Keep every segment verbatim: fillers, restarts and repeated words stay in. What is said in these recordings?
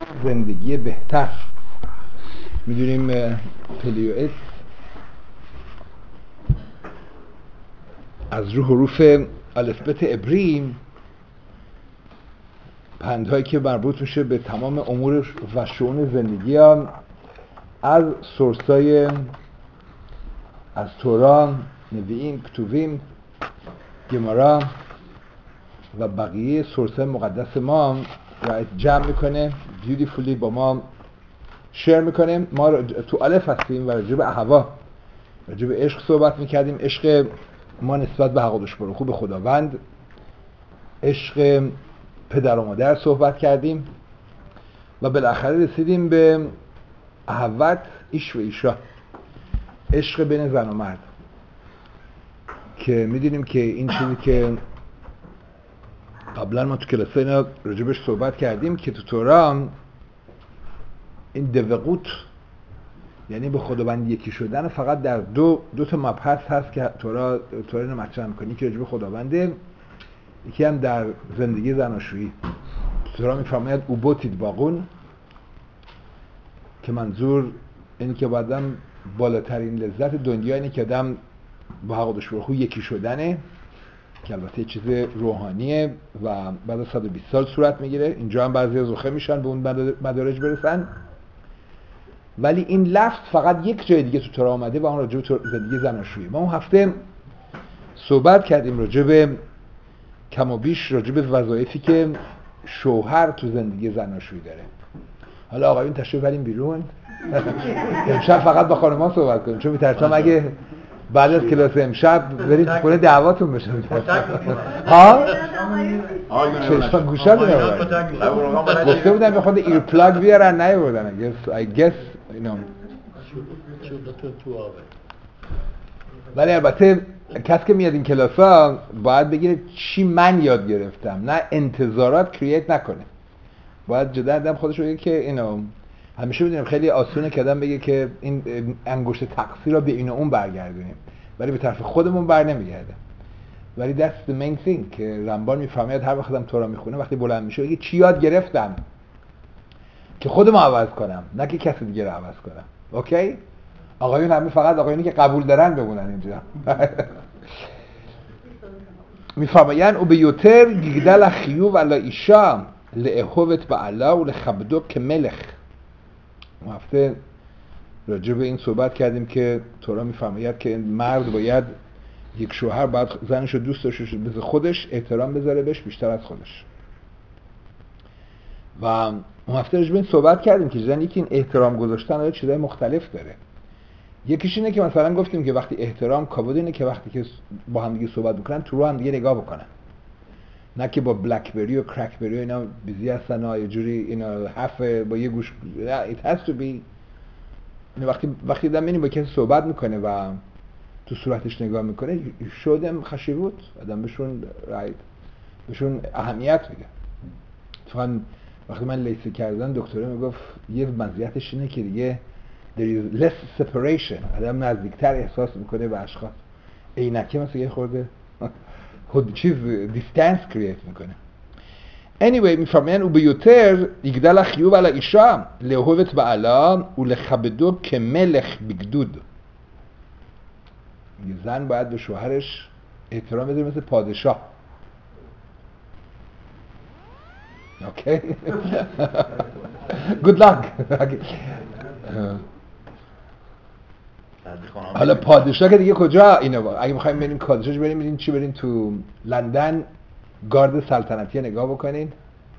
زندگی بهتر. میدونیم پلیوئس از رو حروف الفبت عبری پندهایی که مربوط میشه به تمام امور و شؤون زندگی هم از سورسای از تورا، نویین، کتوبیم، گمارا و بقیه سورسای مقدس ما را جمع میکنه، بیوتیفولی با ما شیر میکنه. ما تو الف هستیم و راجع به احوا، راجع به عشق صحبت میکردیم. عشق ما نسبت به حق دوشبارو به خداوند، عشق پدر و مادر صحبت کردیم و بالاخره رسیدیم به احوت ایش و ایشا، عشق بین زن و مرد، که میدونیم که این چیزی که قبلا ما تو کلاس اینا راجبش صحبت کردیم که تو تورا این دوقوت یعنی به خداوند یکی شدن فقط در دو دو تا مبحث هست که تورا تورا اینو مطرح می‌کنه، که راجب خداونده، یکی هم در زندگی زناشویی. تورا میفرماید اوبوتید باقون، که منظور اینه که بعدم بالاترین لذت دنیا اینه که آدم با حق دوشبارو یکی شدنه، که البته چیز روحانیه و بعد از صد و بیست سال صورت میگیره. اینجا هم بعضی از زخه میشن به اون مدارج برسن، ولی این لفظ فقط یک جای دیگه تو تورا آمده و اون راجع به زندگی زناشویی. ما اون هفته صحبت کردیم راجع به کم و بیش راجع به وظایفی که شوهر تو زندگی زناشویی داره. حالا آقایون تشریف بریم بیرون. امشب فقط با خانم‌ها صحبت کنیم، چون می‌ترسم اگه بعد از کلاس امشب برید تو خونه دعواتون بشه. ها؟ چشم گوشا می‌آورن. گفته بودن به خود ایر پلاگ بیارن، نیاوردن. I guess I guess you know. ولی البته کسی که میاد این کلاس‌ها باید بگیره چی من یاد گرفتم، نه انتظارات کرییت نکنه. باید جدا آدم خودش بگه که اینو همیشه میدونیم خیلی آسونه که آدم بگه که این انگشت تقصیر رو به این و اون برگردونیم، ولی به طرف خودمون بر نمیگرده. ولی that's the main thing که رمبان میفهمید هر وقت آدم تورا میخونه، وقتی بلند میشه بگه چی یاد گرفتم که خودم عوض کنم، نه که کسی دیگه رو عوض کنم. اوکی؟ آقایون همه فقط آقایونی که قبول دارن بمونن اینجا. میفهمین او به یوتر گیگدل خیو و لا ایشا لعهوت به الله و لخبدو که ملخ. ما هفته راجع به این صحبت کردیم که تورا میفرماید که مرد باید یک شوهر باید زنش رو دوست داشته باشه، مثل خودش احترام بذاره بهش بیشتر از خودش. و ما هفته راجع به این صحبت کردیم که زن یکی این احترام گذاشتن داره چیزای مختلف داره. یکیش اینه که مثلا گفتیم که وقتی احترام کابود اینه که وقتی که با هم دیگه صحبت میکنن تو رو هم دیگه نگاه بکنن، نه که با بلکبری و کرکبری و اینا بیزی هستن و یه جوری اینا حرف با یه گوش. it has to be. وقتی وقتی آدم میبینه با کسی صحبت میکنه و تو صورتش نگاه میکنه، شدم خشیوت آدم بهشون رایت بهشون اهمیت میده. اتفاقا وقتی من لیسه کردم دکتره میگفت یه مزیتش اینه که دیگه there is less separation، آدم نزدیکتر احساس میکنه به اشخاص. عینکه مثلا یه خورده خود چیز دیستنس کرییت میکنه. anyway میفرماین او بیوتر یگدل خیو علی ایشا لهوت به علا و لخبدو که ملخ بگدود. یه زن باید به شوهرش احترام بذاره مثل پادشاه. اوکی؟ good luck. حالا پادشاه که دیگه کجا اینو اگه بخوایم بریم پادشاهش بریم بریم چی بریم تو لندن گارد سلطنتی نگاه بکنین.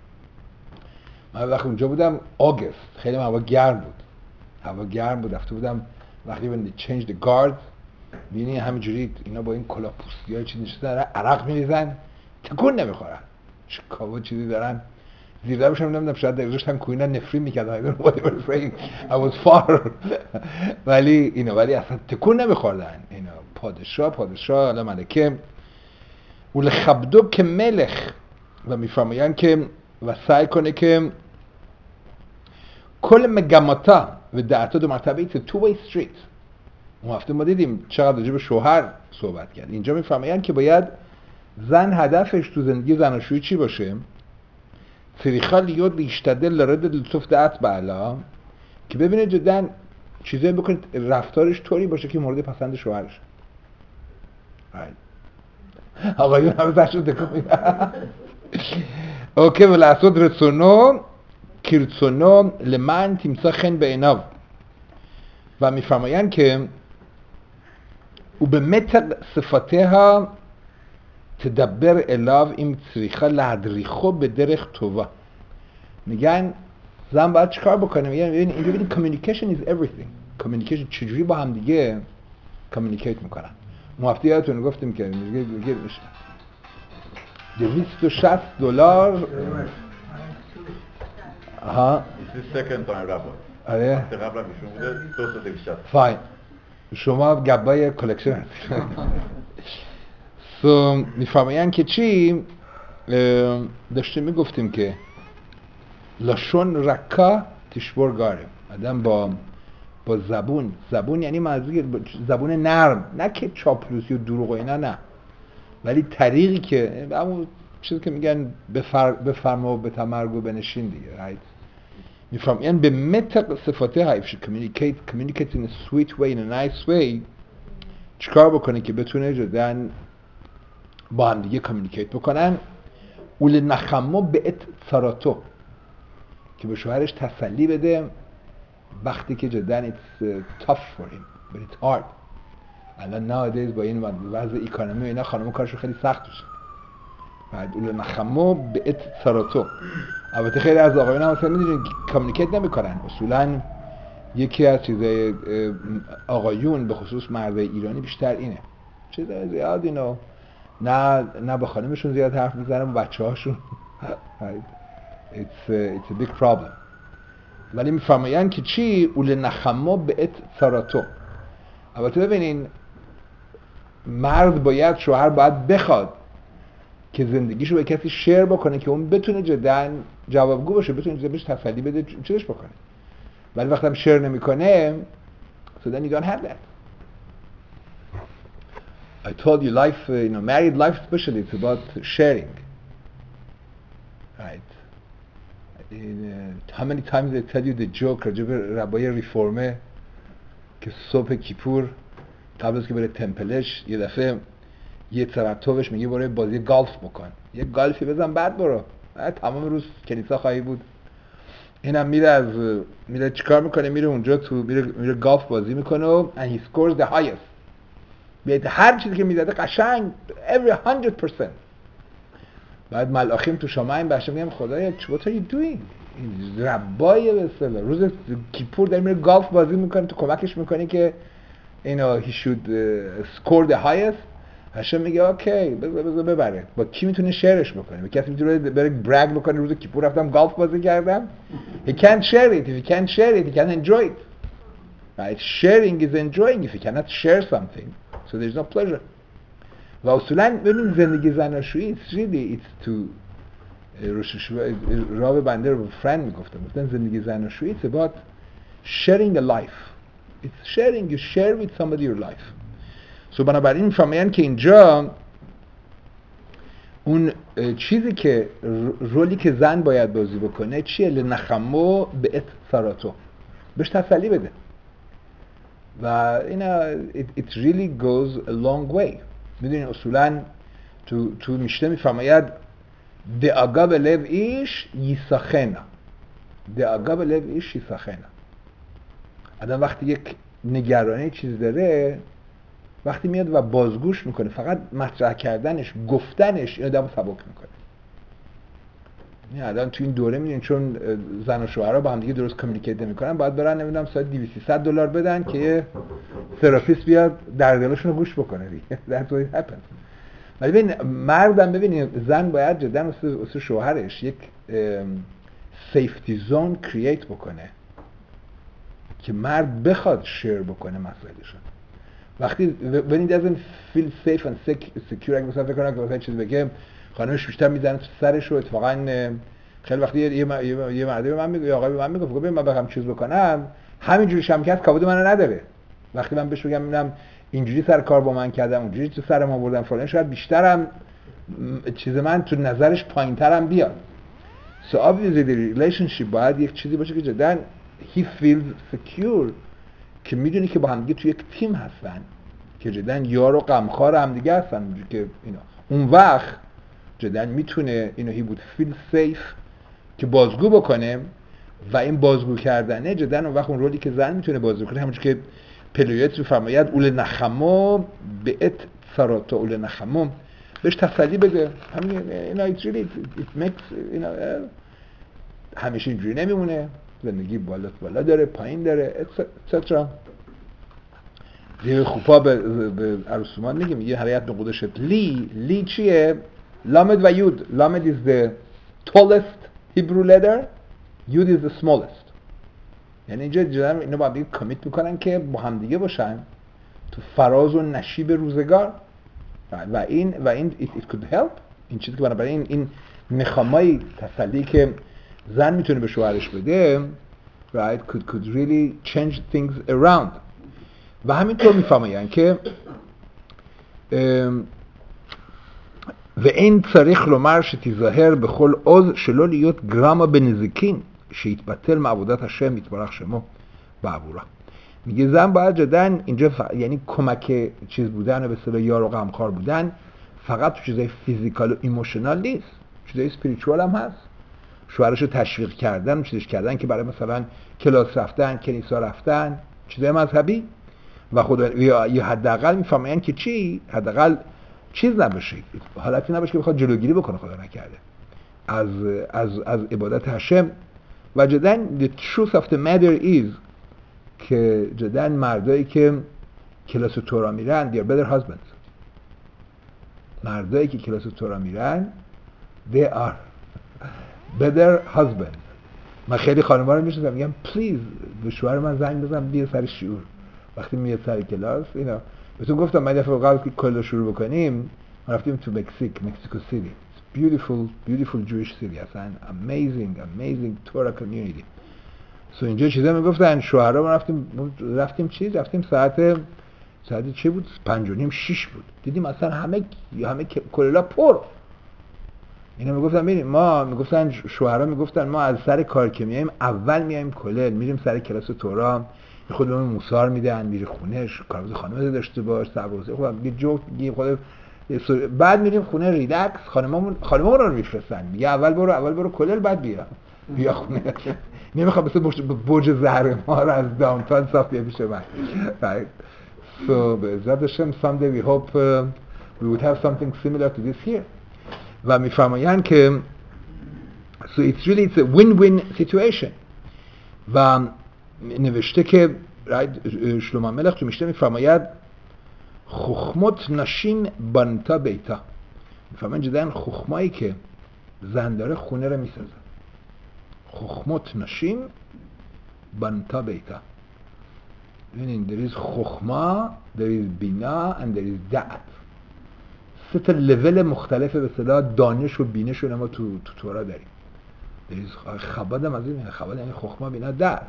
من وقتی اونجا بودم آگوست، خیلی هوا گرم بود، هوا گرم بود. رفته بودم وقتی when they changed the guard می‌بینی همینجوری اینا با این کلاه پوستی‌ها چیزی نشستن عرق می‌ریزن، تکون نمیخورن، شکاوا چیزی دارن زیر لبشم نمیدونم، شاید دقیقش کوینا نفرین می‌کرد. I don't know what they were saying. I was far. ولی اینا ولی اصلا تکون نمی‌خوردن. اینا پادشاه پادشاه حالا ملکه ول خبدو که ملخ. و میفرمایند که و سعی کنه که کل مگماتا و دعتا دو مرتبه ایت تو وی استریت. اون هفته ما دیدیم چقدر راجع به شوهر صحبت کرد. اینجا میفرمایند که باید زن هدفش تو زندگی زناشویی چی باشه؟ צריכה להיות להשתדל לרדת לצוף דעת בעלה که ببینه جدا چیزایی بکنه رفتارش طوری باشه که مورد پسند شوهرش. آقایون همه سرشون تکون میدن. اوکی ולעשות רצונו כרצונו למען תמצא חן בעיניו. و میفرمایند که ובמתק صفاتها تدبر الیו אם צריכה להדריכו בדרך טובה. میگن زن باید چیکار بکنه؟ میگن این ببینید communication is everything. communication چجوری با هم دیگه communicate میکنن. اون هفته یادتون گفتیم که میگه میگه دویست و شصت دلار ها second time رابط. آره قبلا میشون بوده دویست و شصت. فاین. شما گبای کلکشن هستید. سو میفهمین که چی داشتیم میگفتیم که لشون رکا تشبور گارم. آدم با با زبون زبون یعنی منظور زبون نرم، نه که چاپلوسی و دروغ و اینا، نه، ولی طریقی که همون چیزی که میگن بفر بفرما و بتمرگ و بنشین دیگه، right؟ میفهم یعنی به متق صفاته ها if she communicate communicate in a sweet way in a nice way چیکار بکنه که بتونه جدن با هم دیگه کامیونیکیت بکنن. اول نخمو به ات ساراتو که به شوهرش تسلی بده وقتی که جدن it's tough for him but it's hard. الان nowadays با این وضع اکانومی و اینا خانم کارشون خیلی سخت میشه. بعد اول نخمو به ات ساراتو. البته خیلی از آقایون هم مثلا میدونین کامیونیکیت نمیکنن. اصولا یکی از چیزای آقایون به خصوص مردای ایرانی بیشتر اینه، چیزای زیاد اینو نه نه با خانمشون زیاد حرف میزنن با بچه‌هاشون. it's a, it's a big problem. ولی میفرمایند که چی اول نخمو به ات ساراتو. البته ببینین مرد باید شوهر باید بخواد که زندگیشو به کسی شیر بکنه که اون بتونه جدا جوابگو باشه، بتونه جدا بهش تسلی بده چیزش بکنه. ولی وقتی هم شیر نمیکنه so then you don't have that. I told you life, uh, you know, married life especially, it's about sharing. Right. In, uh, how many times they tell you the joke راجب ربای ریفورمه که صبح کیپور قبل از که بره تمپلش یه دفعه یه ترتوبش میگه برای بازی گالف بکن، یه گالفی بزن بعد برو، تمام روز کنیسا خواهی بود. اینم میره از میره چیکار میکنه؟ میره اونجا تو میره میره گالف بازی میکنه و and he scores the highest. بیاد هر چیزی که میزده قشنگ every one hundred percent. بعد ملاخیم تو شماین بهش میگم خدایا what are you doing؟ این ربای به اصطلاح روز کیپور داره میره گالف بازی میکنه، تو کمکش میکنی که you know he should uh, score the highest. هاشم میگه اوکی بذار بذار ببره. با کی میتونه شیرش بکنه؟ با کسی میتونه بره برگ بکنه روز کیپور رفتم گالف بازی کردم؟ He can't share it. If he can't share it, he can't enjoy it. Right? Sharing is enjoying. If you cannot share something, so there's no pleasure. و اصولا ببین زندگی زناشویی it's really it's to راب بنده رو به فرند میگفتم گفتن زندگی زناشویی it's about sharing a life. It's sharing. You share with somebody your life. So بنابراین میفهمین که اینجا اون چیزی که رولی که زن باید بازی بکنه چیه؟ لنخمو به ات ساراتو، بهش تسلی بده. و اینا it, it really goes a long way. میدونین اصولا تو تو میشته میفرماید دعاگا به لب ایش یساخنا. دعاگا به لب ایش یساخنا. آدم وقتی یک نگرانی چیز داره وقتی میاد و بازگوش میکنه فقط مطرح کردنش گفتنش این آدمو سبک میکنه. این الان تو این دوره میدونین چون زن و شوهرها با هم دیگه درست کامیونیکیت نمیکنن باید برن نمیدونم ساعت دویست سیصد دلار بدن که یه تراپیست بیاد دردلشون رو گوش بکنه دیگه. That's what happens. ولی ببین مردم ببینید زن باید جدا واسه شوهرش یک سیفتی زون کرییت بکنه که مرد بخواد شیر بکنه مسائلشون. وقتی when he doesn't feel safe and secure اگه مثلا فکر کنه که مثلا چیزی بگه خانمش بیشتر میزنه تو سرش رو. اتفاقا خیلی وقتی یه یه یه مردی به من میگه آقا به من میگه ببین من بخوام چیز بکنم همینجوری شم که کابود منو نداره. وقتی من بهش بگم ببینم اینجوری سر کار با من کردم اونجوری تو سرم آوردم فلان شاید بیشترم چیز من تو نظرش پایینترم بیاد. so obviously the relationship باید یک چیزی باشه که جداً he feels secure که میدونی که با هم دیگه توی یک تیم هستن که جداً یار و غمخوار هم دیگه هستن که اینا اون وقت جداً میتونه اینو he would feel safe که بازگو بکنه و این بازگو کردنه جداً اون وقت اون رولی که زن میتونه بازگو کنه همونجور که پلویت میفرماید اول نخمو به ات سراتا اول نخمو بهش تسلی بده همین اینا it really it makes you know همیشه اینجوری نمیمونه زندگی بالا بالا داره پایین داره etc دیگه خوبا به, به عروسومان میگه میگه هریت به قدشت لی لی چیه لامد و یود لامد is the tallest Hebrew letter یود is the smallest یعنی اینجا جدا اینا با هم دیگه کامیت میکنن که با هم دیگه باشن تو فراز و نشیب روزگار و این و این it, it could help این چیزی که بنابراین این این نخامای تسلی که زن میتونه به شوهرش بده right could could really change things around و همینطور میفهمن که و این صریح لومر שתיזהר בכל עוז שלא להיות גרמה בנזיקין שיתבטל מעבודת השם יתברך שמו בעבורה میگه زن باید جدن اینجا ف... یعنی کمک چیز بودن و به اصطلاح یار و غمخوار بودن فقط تو چیزای فیزیکال و ایموشنال نیست چیزای اسپریچوال هم هست شوهرشو تشویق کردن چیزش کردن که برای مثلا کلاس رفتن کنیسا رفتن چیزای مذهبی و خدا یا حداقل میفهمن که چی حداقل چیز نباشه حالتی نباشه که بخواد جلوگیری بکنه خدا نکرده از از از عبادت هشم و جدن the truth of the matter is که جدن مردایی که کلاس تورا میرن they're better husbands مردایی که کلاس تورا میرن they are better husbands من خیلی خانم‌ها رو میشناسم میگم پلیز به شوهر من زنگ بزن بیا سر شعور وقتی میاد سر کلاس اینا بهتون گفتم من دفعه قبل که کلاس شروع بکنیم رفتیم تو مکزیک مکزیکو سیتی beautiful beautiful Jewish city اصلا amazing amazing Torah community سو اینجا چیزا میگفتن شوهرها ما رفتیم رفتیم چیز رفتیم ساعت ساعت چه بود پنج و نیم شش بود دیدیم اصلا همه همه کللا پر اینا میگفتن ببین ما میگفتن شوهرها میگفتن ما از سر کار که میایم اول میایم کلل میریم سر کلاس تورا خودمون موسار میدن میره خونهش کارمز خانم داشته باش صبر خود یه جوک یه خود بعد میریم خونه ریلکس خانممون خانممون رو میفرستن میگه اول برو اول برو کلل بعد بیا بیا خونه نمیخوام مثل برج زهرمار از داونتاون صاف بیا پیش من right so بعزت هاشم someday we hope uh, we would have something similar to this here و میفرمایند که so it's really it's a win-win situation و نوشته که شلومو ملخ تو میشته میفرماید خخمت نشیم بنتا بیتا میفرمایند جدن خخمایی که زن داره خونه رو میسازه خخمت نشیم بنتا بیتا ببینید there is خخما there is بینا and there is دعت سه تا لول مختلف به اصطلاح دانش و بینش رو ما تو تو تورا داریم خباد هم از این خباد یعنی خخما بینا دعت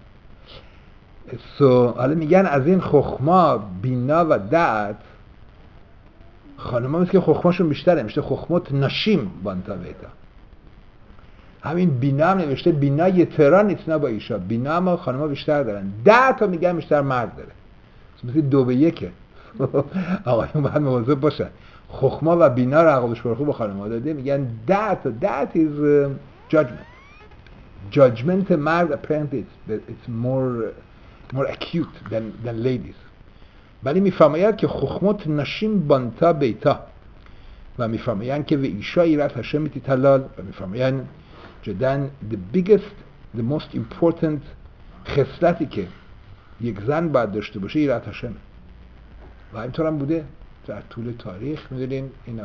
سو حالا میگن از این خخما بینا و دعت خانم ها مثل که خخماشون بیشتره میشه خخمت نشیم بانتا بیتا همین بینا هم نوشته بینا یترا نیتنا با ایشا بینا هم خانم ها بیشتر دارن دعت ها میگن بیشتر مرد داره مثل دو به یکه آقایون باید مواظب باشن خخما و بینا رو عقبش برخو به خانم ها داده میگن دعت دعت is uh, judgment judgment مرد apparently it's, it's more more acute than, than ladies ولی میفرماید که خخمت نشیم بانتا بیتا و میفرمایند که و ایشا ایرت هشم تلال و میفرمایند جدن the biggest the most important خصلتی که یک زن باید داشته باشه ایرت هشم و اینطور هم بوده در طول تاریخ میدونین اینا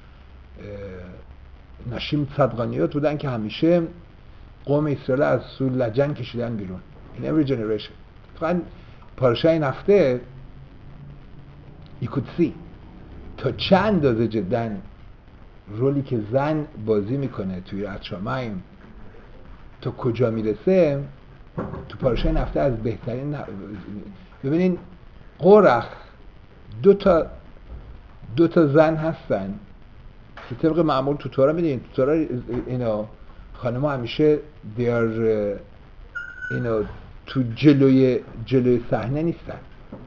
نشیم صدقانیات بودن که همیشه قوم اسرائیل از سوی لجن کشیدن بیرون in every generation فقط پارچه این هفته you could see تا چند اندازه جدن رولی که زن بازی میکنه توی یرات شمایم تا کجا میرسه تو پارچه این هفته از بهترین ببینین قرخ دو تا دو تا زن هستن که طبق معمول تو تورا میدونین تو تورا اینا خانم‌ها همیشه دیار اینو تو جلوی جلوی صحنه نیستن،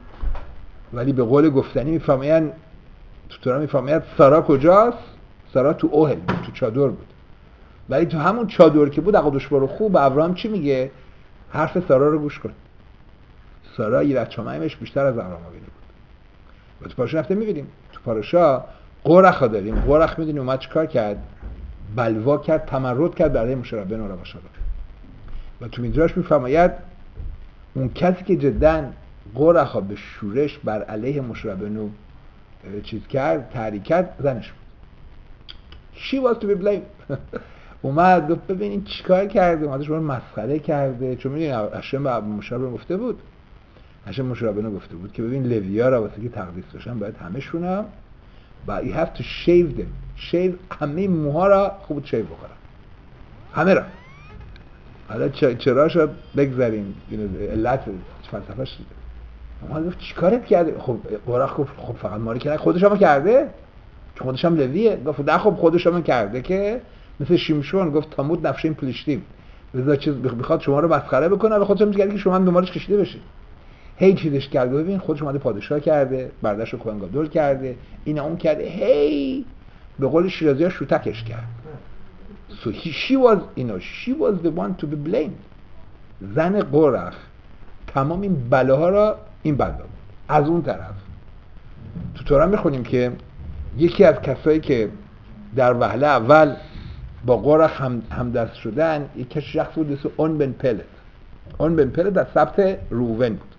ولی به قول گفتنی میفهمین تو تورا میفهمین سارا کجاست؟ سارا تو اوهل بود، تو چادر بود، ولی تو همون چادر که بود عقدش برو خوب به ابراهام چی میگه؟ حرف سارا رو گوش کن. سارا یه بچه‌مایمش بیشتر از ابراهام بینه بود. و تو پاراشا رفته میبینیم تو پاراشا قرخ داریم. قرخ میدونی اومد چیکار کرد؟ بلوا کرد، تمرد کرد برای موشه ربنا رو باشد. و تو میدراش میفرماید اون کسی که جداً قرخ به شورش بر علیه موشه ربنا چیز کرد، تحریک کرد، زنش بود. She was to be blamed. اومد گفت ببینین چیکار کرده، اومد شما رو مسخره کرده. چون میدونید هشم به موشه ربنا گفته بود، هشم موشه ربنا گفته بود که ببین لوی‌ها را واسه که تقدیس بشن باید همشون و you have to shave them. shave همه موها را خوب شیو بکنن، همه را. حالا چرا شد بگذاریم علت فلسفه‌اش دیگه. اومد گفت چیکارت کرده؟ خب قرخ گفت خب فقط ما رو کرده، خودش هم کرده، چون خودش هم لویه. گفت نه خب خودش هم کرده که مثل شیمشون گفت تامود نفشین پلیشتیم، بذار چیز بخواد شما رو مسخره بکنه، ولی خودش هم میگه که شما هم دنبالش کشیده بشید. هی چیزش کرده، ببین خودش اومده پادشاه کرده، برداشت رو کوهنگادول کرده، این اون کرده، هی به قول شیرازی‌ها شوتکش کرد. So he, she was, you know, she was the one to be blamed. زن قرخ تمام این بلاها را این بلا بود. از اون طرف تو تورا میخونیم که یکی از کسایی که در وهله اول با قرخ هم, هم دست شدن یک شخص بود اسمش اون بن پلت. اون بن پلت در سبط روون بود.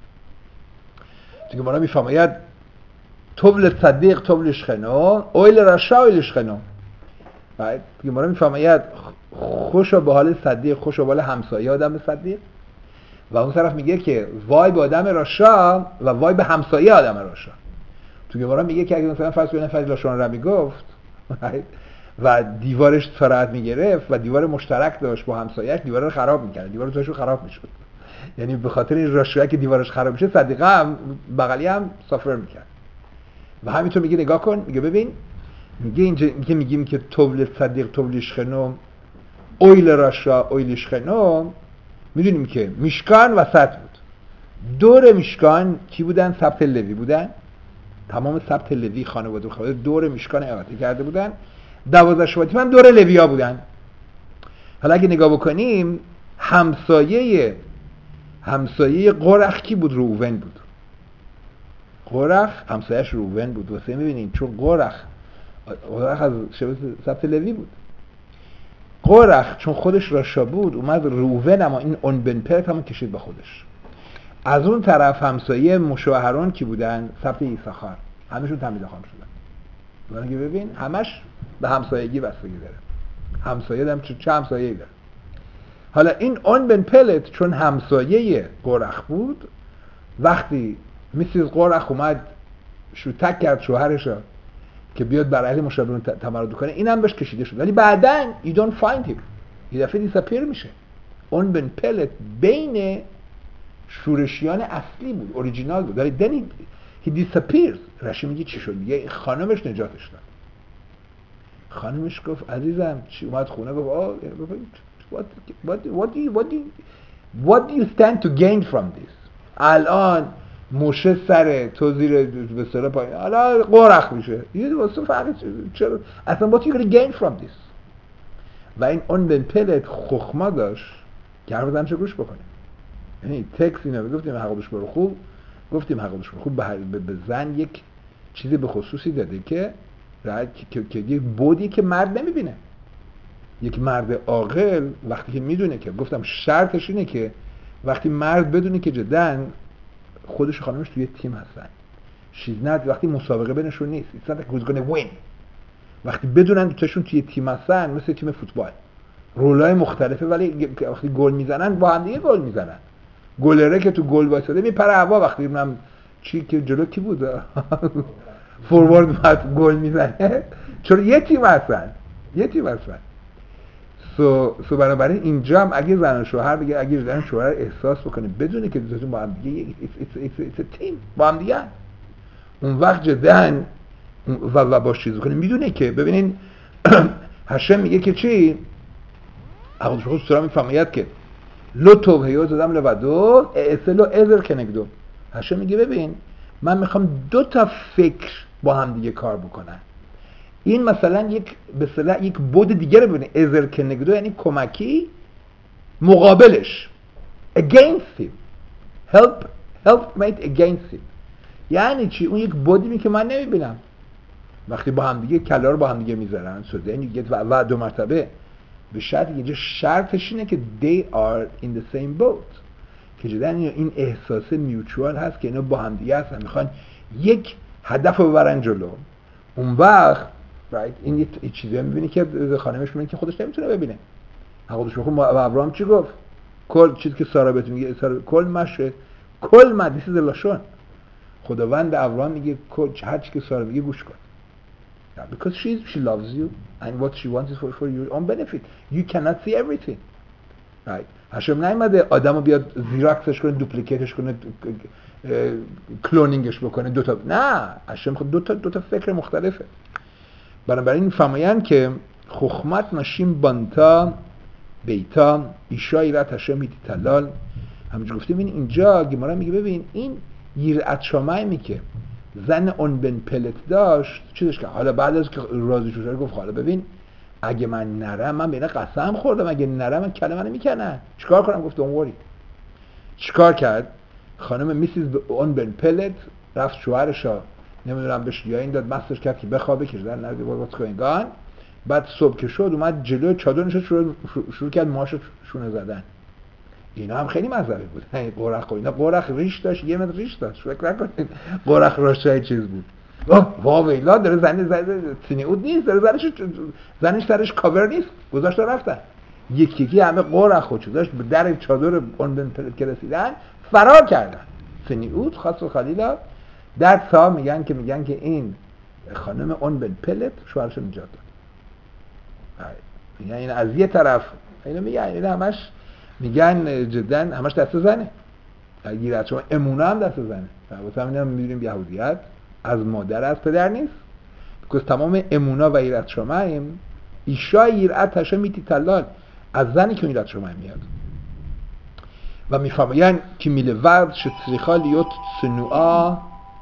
دیگه ما را میفرماید طبل صدیق طبل شخنا اویل رشا اویل شخنا. بعد دیگه ما را میفرماید خوشا به حال صدیق، خوشا به حال همسایه آدم صدیق. و اون طرف میگه که وای به آدم راشا و وای به همسایه آدم راشا. تو گمارا میگه که اگه مثلا فرض کنید نفر لاشون رو میگفت و دیوارش سرعت میگرفت و دیوار مشترک داشت با همسایه‌اش، دیوار رو خراب میکرد، دیوار توش خراب میشد. یعنی به خاطر این راشویی که دیوارش خراب میشه صدیقه هم بغلی هم سافر میکرد. و همینطور میگه نگاه کن، میگه ببین، میگه اینجا میگه میگیم که طبل صدیق طبل شخنو اویل راشا اویل شخنو، میدونیم که میشکان وسط بود. دور میشکان کی بودن؟ سبط لوی بودن. تمام سبط لوی خانواده خانواده دور میشکان احاطه کرده بودن. دوازده شباطی هم دور لوی‌ها بودن. حالا اگه نگاه بکنیم همسایه همسایه قرخ کی بود؟ روون بود. قرخ همسایه‌اش روون بود. واسه می‌بینین چون قرخ قرخ از شباط سبط لوی بود. قرخ چون خودش راشا بود اومد روون، اما این اون بن پلت هم کشید با خودش. از اون طرف همسایه مشوهران کی بودن؟ سبط ایساخار. همشون تمیده خان شدن. ولی ببین همش به همسایگی بستگی داره. همسایه دارم چه, چه همسایه‌ای داره. حالا این اون بن پلت چون همسایه قرخ بود، وقتی میسیز قرخ اومد شوتک کرد شوهرش که بیاد بر علیه مشابهون تمرد کنه، اینم بهش کشیده شد. ولی بعدن you don't find him. یه دفعه دیساپیر میشه. اون بن پلت بین شورشیان اصلی بود، اوریجینال بود. ولی then he, he disappears. رشی میگه چی شد؟ میگه خانمش نجاتش داد. خانمش گفت عزیزم چی؟ اومد خونه گفت آه what what what do you what do you what do you stand to gain from this؟ الان موشه سر تو زیر به سر پایین، حالا قرخ میشه. یه واسه فرقی چرا اصلا what you gonna gain from this؟ و این اون بن پلت خخما داشت که حرف زنشو گوش بکنه. یعنی تکس اینو گفتیم حقوقش برو خوب، گفتیم حقوقش برو خوب به, به زن یک چیزی به خصوصی داده که که که یک بودی که مرد نمیبینه. یک مرد عاقل وقتی که میدونه که گفتم شرطش اینه که وقتی مرد بدونه که جداً خودش و خانمش توی تیم هستن، شیزنت وقتی مسابقه بینشون نیست، it's not like who's gonna win. وقتی بدونن دوتاشون توی تیم هستن مثل تیم فوتبال، رولای مختلفه ولی وقتی گل میزنن با هم دیگه گل میزنن. گلره که تو گل وایساده میپره هوا، وقتی اونم چی که جلو کی بود فوروارد بعد گل میزنه، چون یه تیم هستن یه تیم هستن. سو سو بنابراین اینجا هم اگه زن و شوهر بگه، اگه زن و شوهر احساس بکنه بدونه که دوتاشون با هم دیگه it's a team با هم دیگه، اون وقت جدن و و باش چیز کنه. میدونه که ببینین هشم میگه که چی؟ حقوقش برخو سورا میفرماید که لو توهیو زدم لودو اصلو ازر کنگدو. هشم میگه ببین من میخوام دو تا فکر با هم دیگه کار بکنن. این مثلا یک به اصطلاح یک بود دیگه رو ببینه، ازر کنگدو یعنی کمکی، مقابلش against him، help helpmate against him. یعنی چی؟ اون یک بودی می که من نمیبینم. وقتی با هم دیگه کلا رو با هم دیگه میذارن سوده این دیگه و دو مرتبه به شرط اینجا شرطش اینه که they are in the same boat، که جدا این احساس میوچوال هست که اینا با هم دیگه هستن، میخوان یک هدف رو ببرن جلو. اون وقت right این یه چیزی میبینی که خانمش میبینه که خودش نمیتونه ببینه. خودش بخون با ابراهام چی گفت؟ کل چیزی که سارا بهت میگه کل مشه کل مدیس دلاشون. خداوند به ابراهام میگه هر چی که سارا میگه گوش کن. Because she she loves you and what she wants is for for your own benefit. You cannot see everything. Right. هشم نیومده آدمو بیاد زیراکسش کنه، دوپلیکیتش کنه، کلونینگش بکنه دو تا. نه، هشم خود دو تا دو تا فکر مختلفه. بنابراین فهمیدن که خخمت نشیم بانتا بیتا ایشای رات هشم میتیتلال. همونجور گفتیم این اینجا گمارا میگه ببین این یرعت شامایی که زن اون بن پلت داشت چیزش که حالا بعد از که رازی شده گفت حالا ببین اگه من نرم من بینه قسم خوردم اگه نرم من کلمه منو میکنن چیکار کنم؟ گفت اونوری. چیکار کرد؟ خانم میسیز اون بن پلت رفت شوهرشا نمیدونم بهش یا این داد مستش کرد که بخوابه که زن نرده باید کوینگان. بعد صبح که شد اومد جلوی چادر نشد شروع, شروع کرد ماشو شونه زدن. اینا هم خیلی مذهبی بود. قرخ اینا قرخ ریش داشت، یه متر ریش داشت. فکر نکنید قرخ راشای چیز بود. واه ویلا داره زن زده سینیود نیست، داره زنش زنش سرش کاور نیست، گذاشت رفتن. یکی یکی همه قرخ خودشو داشت به در چادر اون بن پلت که رسیدن فرار کردن. سینیود خاص و خلیلا در تا میگن که میگن که این خانم اون بن پلت شوهرش نجات داد. میگن این از یه طرف اینا میگن این همش میگن جدا همش دست زنه. اگه شما امونه هم دست زنه. واسه همین هم می‌بینیم یهودیت از مادر از پدر نیست. because تمام امونا و ایرت شما ایم ایشای ایرت هشه میتی تلال از زنی که ایرت شما میاد و میفهمین که میله ورد شتریخا لیوت سنوعا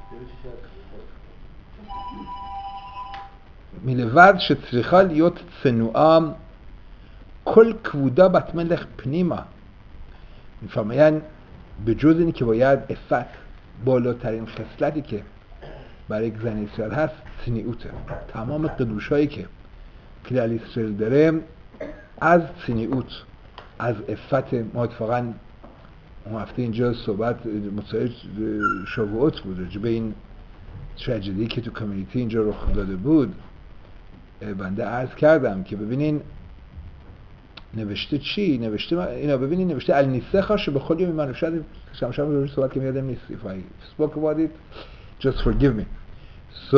میله ورد شتریخا لیوت سنوعا کل کبودا بطملخ پنیما. میفهمین به جز اینی که باید افت بالاترین خصلتی که برای یک زن اسرائیل هست سنیعوته. تمام قدوش هایی که کلال اسرائیل داره از سنیعوت از افت. ما اتفاقا اون هفته اینجا صحبت مصاحبه شابوت بود راجع به این تراژدی که تو کامیونیتی اینجا رخ داده بود. بنده عرض کردم که ببینین نوشته چی؟ نوشته اینا ببینین نوشته النیسخا شو به خودی من شاید شمشم رو صحبت که میادم نیست. if I spoke about it just forgive me. so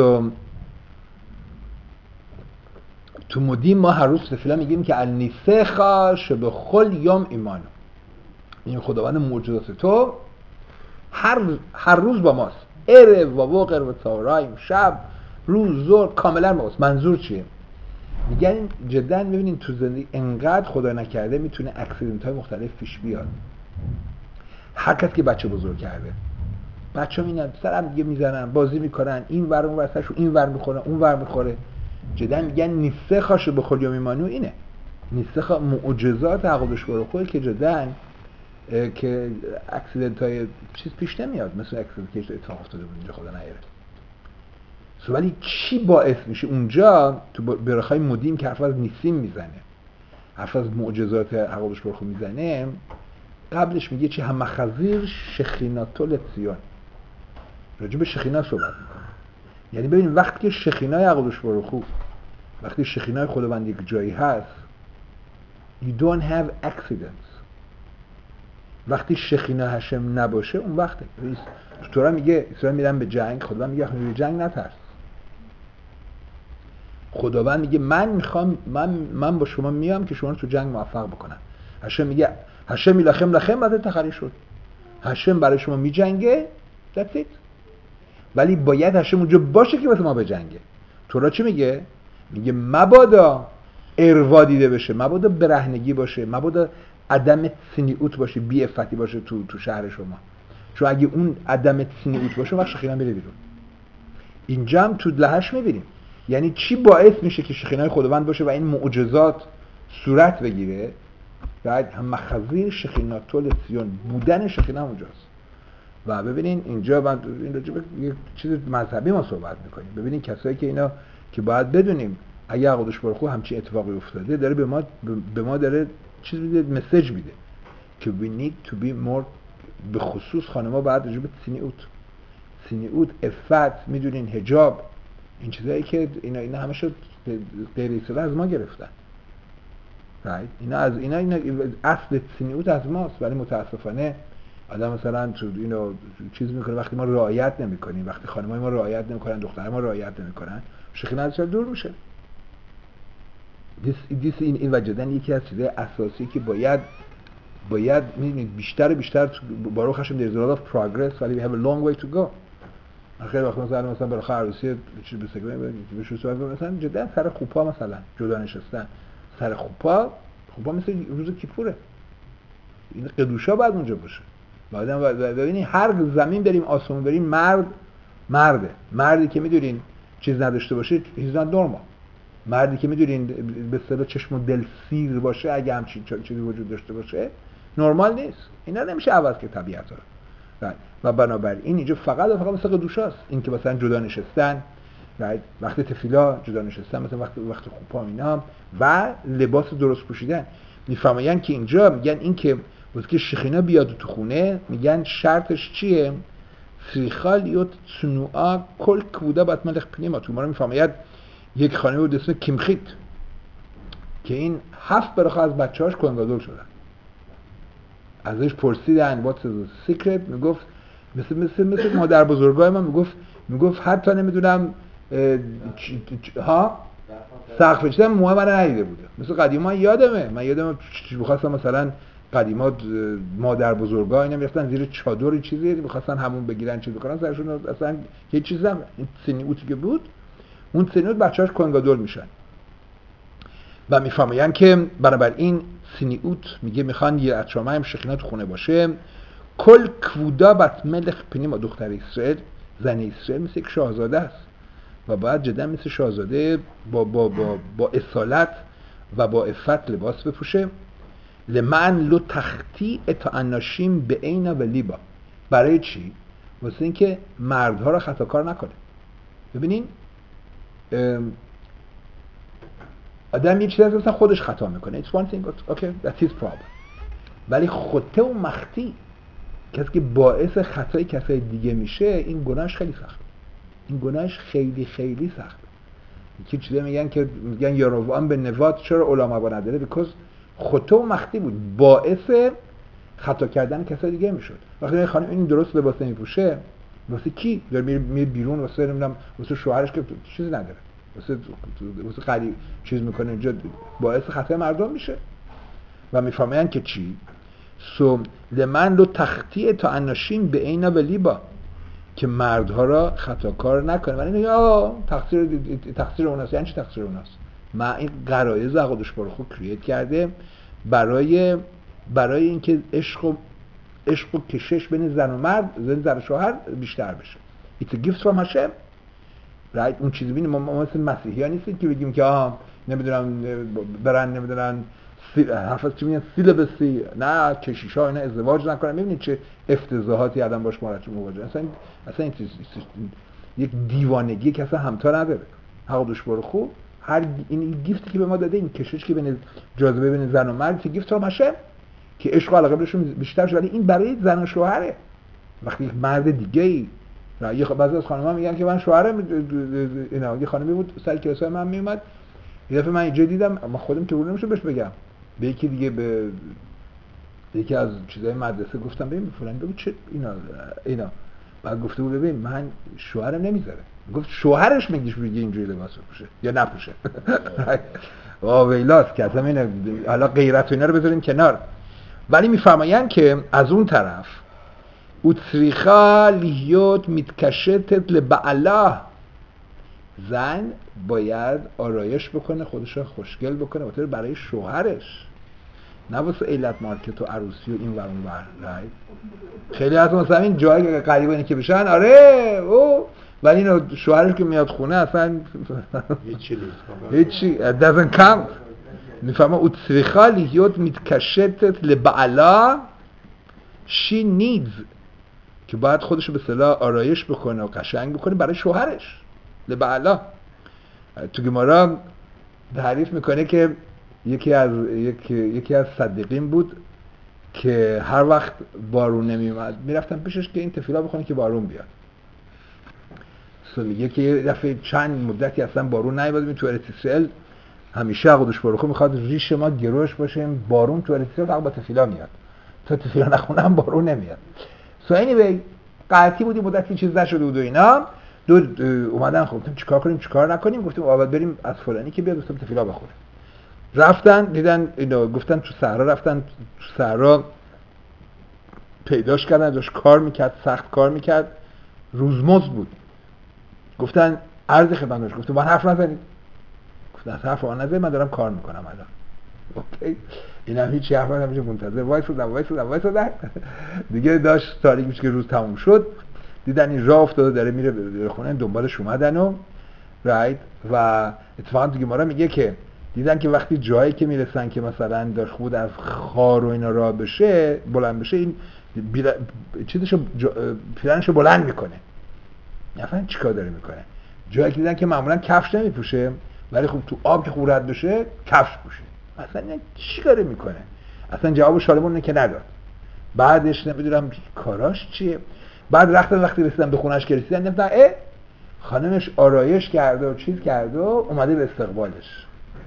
تو مدیم ما هر روز تفیلا میگیم که النیسخا شو به خل یوم ایمانو. این خداوند معجزات تو هر هر روز با ماست. اره و وقر و تارایم شب روز زور کاملا با ماست. منظور چیه؟ میگن جدا ببینین تو زندگی انقدر خدا نکرده میتونه اکسیدنت های مختلف پیش بیاد. هر کس که بچه بزرگ کرده بچه میان سرم دیگه میزنن بازی میکنن این ور اون ور سرشون این ور میخوره اون ور میخوره. جدا میگن نیسخا شو به خود یا میمانو اینه نیسخا معجزات عقبش برو خود که جدا که اکسیدنت های چیز پیش نمیاد مثل اکسیدنت که اتفاق افتاده بود اینجا خدا نیاره. سو ولی چی باعث میشه اونجا تو برخای مدیم که حرف از نیسیم میزنه حرف از معجزات عقبش برو خود میزنه قبلش میگه چی هم خزیر شخیناتو لتسیون راجع به شخینا صحبت میکنه. یعنی ببینید وقتی که شخینای عقبش برو خوب وقتی شخینای خداوند یک جایی هست you don't have accidents. وقتی شخینا هشم نباشه اون وقته. تو تورا میگه اسرائیل میرن به جنگ خداوند میگه به جنگ نترس. خداوند میگه من میخوام من من با شما میام که شما رو تو جنگ موفق بکنم. هشم میگه هشم میلخم لخم بعد تخری شد. هشم برای شما میجنگه that's it. ولی باید هشم اونجا باشه که واسه ما بجنگه. تورا چی میگه؟ میگه مبادا اروا دیده بشه، مبادا برهنگی باشه، مبادا عدم سنیوت باشه، بی افتی باشه تو تو شهر شما. چون اگه اون عدم سنیوت باشه وقت شخینا میره بیرون. اینجا هم تو لحش میبینیم یعنی چی باعث میشه که شخینای خداوند باشه و این معجزات صورت بگیره. بعد هم مخزیر شخینا طول سیون بودن شخینا اونجاست. و ببینین اینجا من این راجع به یک چیز مذهبی ما صحبت میکنیم. ببینین کسایی که اینا که باید بدونیم اگه قدوس بارخو همچین اتفاقی افتاده داره به ما به ما داره چیز میده، مسیج میده که we need to be more. به خصوص خانم‌ها باید راجع به سینیوت سینیوت افت میدونین حجاب این چیزایی که اینا اینا همه شد غیر اسلامی از ما گرفتن. right. اینا از اینا اینا اصل سینیوت از ماست ولی متاسفانه آدم مثلا تو اینو چیز میکنه وقتی ما رعایت نمیکنیم، وقتی خانم‌های ما رعایت نمیکنن، دخترای ما رعایت نمیکنن، شخصا ازش دور میشه. دیس دیس این این وجدان یکی از چیزهای اساسی که باید باید میدونید بیشتر و بیشتر باروخ هاشم there's a lot of progress ولی we have a long way to go. خیلی وقت مثلا مثلا برای عروسی چیز به سگمه بهش صحبت مثلا جدا سر خوپا مثلا جدا نشستن سر خوپا خوپا مثل روز کیپوره. این قدوشا بعد اونجا باشه. بعدم ببینید هر زمین بریم آسمون بریم مرد مرده. مردی که میدونین چیز نداشته باشه he's not normal. مردی که میدونین به اصطلاح چشم و دل سیر باشه اگه همچین چیزی وجود داشته باشه نرمال نیست. اینا نمیشه عوض که طبیعت رو. و بنابراین اینجا فقط و فقط مثل قدوشاست. این که مثلا جدا نشستن وقتی تفیلا جدا نشستن مثلا وقت وقت خوپا اینا و لباس درست پوشیدن میفهمین که اینجا میگن این که وقتی که شخینا بیاد تو خونه میگن شرطش چیه؟ سریخالیوت صنوعا کل کبوده بات ملخ پنیما. تو ما رو میفهمید یک خانه بود اسم کیمخیت که این هفت برخه از بچه‌هاش کوهنگادول شدن. ازش پرسیدن what's the secret میگفت مثل مثل مثل مادر بزرگای من میگفت میگفت حتی نمیدونم ها سقف چیدم موه من ندیده بوده. مثل قدیما یادمه من یادم می‌خواستم مثلا قدیما مادر بزرگا اینا میرفتن زیر چادر چیزی می‌خواستن همون بگیرن چیز بکنن سرشون اصلا هیچ چیزی هم این سنیوتی که بود اون سنیوت بچه‌هاش کوهنگادول میشن و میفهمین که بنابراین سنیوت میگه میخوان یه اطرامه هم شخینات خونه باشه کل کبودا بات ملخ پنیما. دختر اسرائیل زن اسرائیل مثل یک شاهزاده است و باید جدا مثل شاهزاده با با با با اصالت و با عفت لباس بپوشه. لمن لو تختی اتا اناشیم به عینا و لیبا. برای چی؟ واسه اینکه مردها را خطاکار نکنه. ببینین آدم یه چیزی هست مثلا خودش خطا میکنه it's one thing okay that's his problem ولی خطه و مختی کسی که باعث خطای کسای دیگه میشه این گناهش خیلی سخت. این گناهش خیلی خیلی سخت. یکی چیزا میگن که میگن یاروبعام به نوات چرا علما با نداره because خطه و مختی بود باعث خطا کردن کسای دیگه میشد. وقتی خانم این درست لباس نمیپوشه واسه کی داره میره بیرون واسه نمیدونم واسه شوهرش که چیزی نداره واسه واسه قریب چیز میکنه اینجا باعث خطای مردم میشه و میفهمن که چی سو لمن لو تختی تا اناشیم به عینا و لیبا که مردها را خطاکار نکنه. ولی یا تقصیر تقصیر اوناست. یعنی چی تقصیر اوناست؟ ما این غرایز قدوس بارخو کرییت کرده برای برای اینکه عشق و عشق و کشش بین زن و مرد زن زن و شوهر بیشتر بشه. It's a gift from Hashem. right اون چیزی ببینید ما مثل مسیحی‌ها نیستیم که بگیم که آها نمیدونم برن نمیدونن حرف چی میگن سیلبسی نه کشیشا اینا ازدواج نکنن. ببینید چه افتضاحاتی آدم باش مواجهه. اصلا اصلا این چیز یک دیوانگی که اصلا همتا نداره. قدوس بارخو هر این گیفتی که به ما داده این کشش که بین جاذبه بین زن و مرد که گیفت رو باشه که عشق و علاقه بهشون بیشتر شه. ولی این برای زن و شوهره. وقتی یک مرد دیگه‌ای یه بعضی از خانم‌ها میگن که من شوهرم اینا یه خانمی بود سر کلاسای من میومد یه دفعه من اینجا دیدم ما خودم که اون نمیشه بهش بگم به یکی دیگه به یکی از چیزای مدرسه گفتم ببین فلان بگو چه اینا اینا بعد گفته بود ببین من شوهرم نمیذاره. گفت شوهرش میگیش میگه اینجوری لباس بپوشه یا نپوشه. وا ویلاس که اصلا اینه حالا غیرت و اینا رو بذاریم کنار. ولی میفرمایند که از اون طرف اوتریخا لیوت میتکشتت لبعلا زن باید آرایش بکنه، خودش رو خوشگل بکنه واسه برای شوهرش، نه واسه ایلت مارکت و عروسی و این ور اون ور. خیلی از مثلا این جایی قریبانی که بشن آره او، ولی اینو شوهرش که میاد خونه اصلا هیچی هیچی doesn't count. میفهمه او צריכה להיות מתקשטת לבעלה she needs، که باید خودشو به اصطلاح آرایش بکنه و قشنگ بکنه برای شوهرش لبعلا. تو گمارا تعریف میکنه که یکی از یکی, یکی از صدیقین بود که هر وقت بارون نمیومد میرفتن پیشش که این تفیلا بخونه که بارون بیاد. میگه که یه دفعه چند مدتی اصلا بارون نیومد تو ارتیسل، همیشه قدوش بارخو میخواد ریش ما گروش باشه، بارون تو ارتیسل فقط با تفیلا میاد، تا تفیلا نخونم بارون نمیاد. سو anyway قاطی بودی مدتی چیز نشده بود و اینا، دو اومدن گفتم چیکار کنیم چیکار نکنیم، گفتیم اول بریم از فلانی که بیاد دوستم تفیلا بخوره. رفتن دیدن اینا، گفتن تو صحرا، رفتن تو صحرا پیداش کردن، داشت کار میکرد، سخت کار میکرد، روزمزد بود. گفتن عرض خدمتش، گفتم من حرف نزنید. گفتن حرف من نزنید، من دارم کار میکنم الان. اوکی، اینا هیچ حرف نمیشه، منتظر وایسادن وایسادن وایسادن دیگه داشت تاریک میشه که روز تموم شد، دیدن این راه افتاده داره میره به خونه، دنبالش اومدن و رایت و اتفاقا دیگه ما میگه که دیدن که وقتی جایی که میرسن که مثلا داشت خود از خار و اینا راه بشه بلند بشه، این بیل... چیزشو جا... پیرنشو بلند میکنه. نفهم چیکار داره میکنه. جایی که دیدن که معمولا کفش نمیپوشه، ولی خب تو آب که خورد بشه کفش پوشه. اصلا چی کاره میکنه؟ اصلا جواب شالمون که نداد. بعدش نمیدونم کاراش چیه. بعد رفتن وقتی رسیدن به خونش که رسیدن دیدن اه خانمش آرایش کرده و چیز کرده و اومده به استقبالش.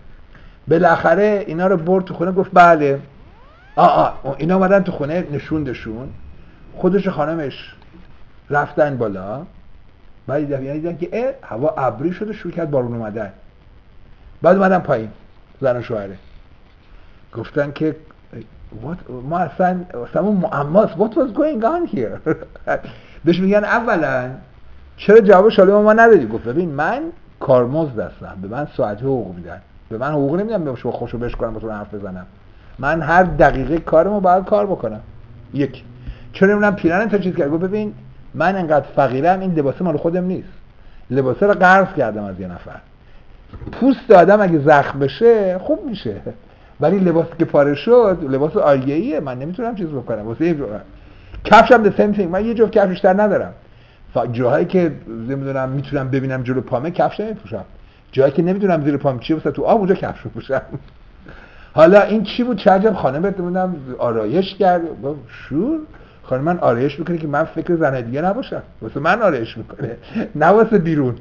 بالاخره اینا رو برد تو خونه، گفت بله آ آ اینا اومدن تو خونه، نشوندشون، خودش و خانمش رفتن بالا. بعد دیدن که اه هوا ابری شده، شروع کرد بارون اومدن. بعد اومدن پایین زن و شوهره، گفتن که what ما اصلا اصلا معماست what was going on here. بهش میگن اولا چرا جواب شالم ما ندادی؟ گفت ببین من کارمزد هستم، به من ساعتی حقوق میدن، به من حقوق نمیدن به شما خوشو بش کنم با تو حرف بزنم، من هر دقیقه کارمو باید کار بکنم. یک چرا نمیدونم پیرن تا چیز کرد. گفت ببین من انقدر فقیرم، این لباس مال خودم نیست، لباسه رو قرض کردم از یه نفر. پوست آدم اگه زخم بشه خوب میشه، ولی لباسی که پاره شد لباس آریه‌ایه، من نمیتونم چیز بکنم. واسه کفشم the same thing، من یه جفت کفش بیشتر ندارم. جاهایی که نمیدونم میتونم ببینم جلو پامه کفش نمیپوشم، جایی که نمیدونم زیر پام چیه واسه تو آب اونجا کفش میپوشم. حالا این چی بود؟ چه عجب خانمت نمیدونم آرایش کرد. شور خانم من آرایش میکنه که من فکر زن دیگه نباشم، واسه من آرایش میکنه نه واسه بیرون.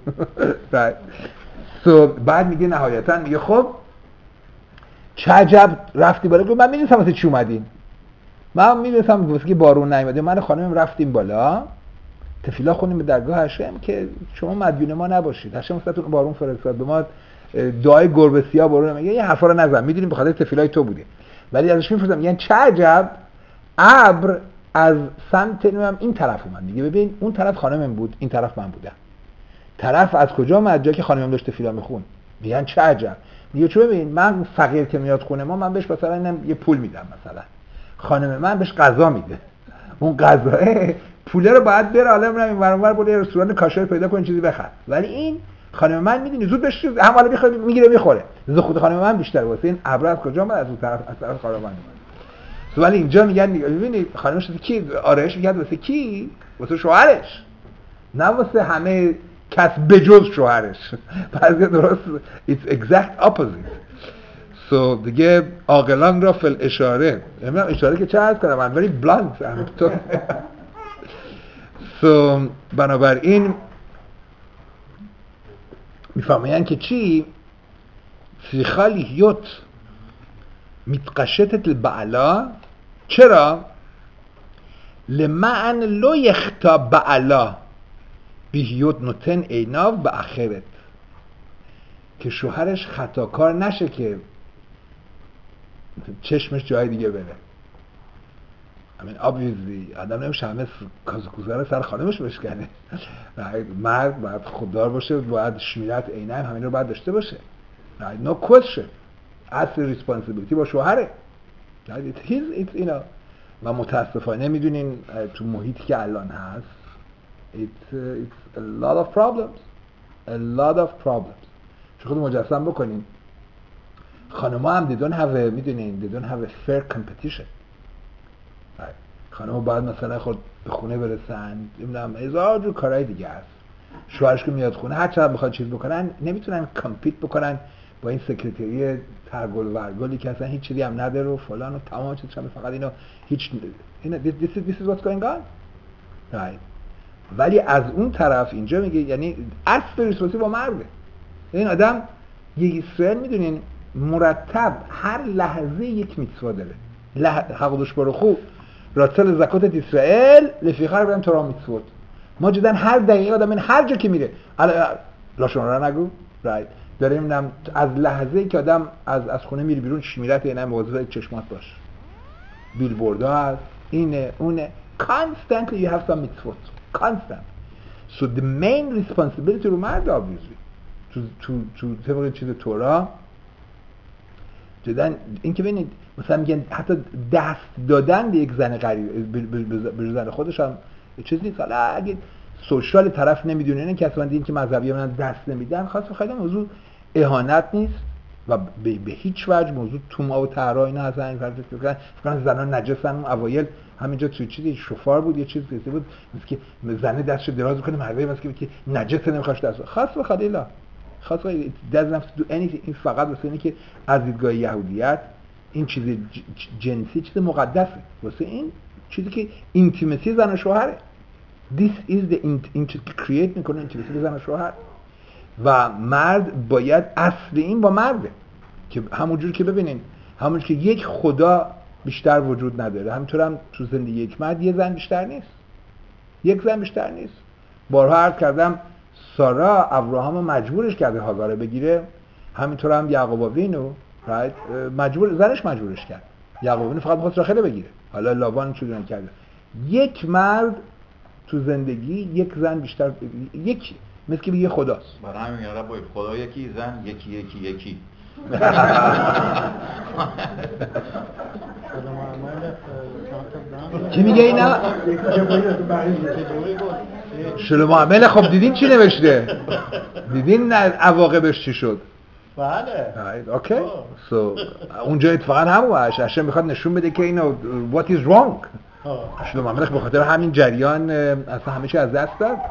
سو بعد میگه نهایتا میگه خب چه عجب رفتی بالا؟ گفت من میدونستم واسه چی اومدین، من میدونستم واسه که بارون نیومده، من و خانمم رفتیم بالا تفیلا خونیم به درگاه هشم که شما مدیون ما نباشید، هشم واسهتون بارون فرستاد، به ما دعای گربه سیاه بارون میگه این حرفا رو نزن، میدونیم به خاطر تفیلای تو بوده. ولی ازش میپرسم یعنی چه عجب ابر از سمت نمیدونم این طرف اومد. میگه ببین اون طرف خانمم بود، این طرف من بودم. طرف از کجا اومد؟ جایی که خانمم داشت تفیلا میخون. میگن چه عجب. میگه چون ببین من فقیر که میاد خونه ما، من بهش مثلا یه پول میدم، مثلا خانم من بهش غذا میده، اون غذاه پوله رو باید بره حالا میرم این ور اون ور بره رستوران کاشر پیدا کنه چیزی بخره، ولی این خانم من میدونی زود بهش هم حالا میخواد میگیره میخوره. زود خود خانم من بیشتر واسه این ابر از کجا اومد؟ از اون طرف، از طرف خانم من. ولی اینجا میگن ببینید خانمش کی آرایش میکرد؟ واسه کی؟ واسه شوهرش، نه واسه همه کس بجز شوهرش. پس درست it's exact opposite. سو so, دیگه عاقلان را فل اشاره، نمیدونم اشاره که چه عرض کنم، من very blunt. سو so, بنابراین میفهمین که چی צריכה להיות מתקשטת לבעלה. چرا؟ למען לא יחטא בעלה בהיות נותן עיניו באחרת، که شوهرش خطاکار نشه، که چشمش جای دیگه بره. I mean obviously آدم نمیشه همه کازوکوزه رو سر خانمش بشکنه. مرد باید خوددار باشه، باید شمیرت عینه هم همین رو باید داشته باشه. Right? No question. اصل responsibility با شوهره. Right? It's his, it's, you know. و متاسفانه میدونین تو محیطی که الان هست it's, uh, it's a lot of problems. A lot of problems. شو خود مجسم بکنین خانم‌ها هم they don't have a میدونین they don't have a fair competition. right. خانم‌ها باید مثلا خود به خونه برسن، نمیدونم هزار جور کارهای دیگه هست. شوهرش که میاد خونه هر چقدر بخواد چیز بکنن نمیتونن کامپیت بکنن با این سکرتری ترگل و ورگلی که اصلا هیچ چیزی هم نداره و فلان و تمام چیز شده، فقط اینو هیچ اینا this is this is what's going on. right. ولی از اون طرف اینجا میگه یعنی اصل ریسپانسی با مرده. این آدم یک اسرائیل میدونین مرتب هر لحظه یک میتوا داره. حقوقش برو خوب راتل زکات اسرائیل لفیخر بریم تورا میتوت. ما جدن هر دقیقه آدم این هر جا که میره لاشون را نگو رایت داریم نم از لحظه‌ای که آدم از از خونه میره بیرون شمیرت اینا مواظب چشمات باش. بیلبوردها هست اینه اونه constantly you have some mitzvot constant. So the main responsibility رو مرد obviously تو تو تو طبق چیز تورا جدن این که ببینید مثلا میگن حتی دست دادن به یک زن غریب به زن خودش هم چیز نیست. حالا اگه سوشال طرف نمیدونه این که اصلا این که مذهبی من دست نمیدن خاصه خیلی موضوع اهانت نیست و به, به هیچ وجه موضوع توما و طهرا اینا هستن. این فرض میکنن فکر زنان نجسن. اون اوایل همینجا توی چیزی شفار بود یه چیز گفته بود مثل که زنه دستش دراز میکنه مردی مثل که نجس نمیخواش دست خاص به خدیلا خاص به دست نفس دو anything. این فقط واسه اینه که از دیدگاه یهودیت این چیز جنسی چیز مقدسه واسه این چیزی که اینتیمسی زن و شوهره. This is the این چیزی که create میکنه اینتیمسی زن و شوهر و مرد باید اصل این با مرده که همونجور که ببینین همونجور که یک خدا بیشتر وجود نداره همینطور هم تو زندگی یک مرد یه زن بیشتر نیست. یک زن بیشتر نیست. بارها عرض کردم سارا ابراهام مجبورش کرده هاگار بگیره، همینطور هم یعقوب وینو مجبور زنش مجبورش کرد. یعقوب وینو فقط می‌خواست راخله بگیره. حالا لاوان چوری نکرده. یک مرد تو زندگی یک زن بیشتر یک مثل که یه خداست. برای همین میگن رب خدا یکی زن یکی یکی یکی. چی میگه اینا؟ شلوم عمل خب دیدین چی نوشته؟ دیدین عواقبش چی شد؟ بله. اوکی. سو اونجا اتفاقا همون هاشم میخواد نشون بده که اینو what is wrong. شلوم عمل به خاطر همین جریان اصلا همه چی از دست داد.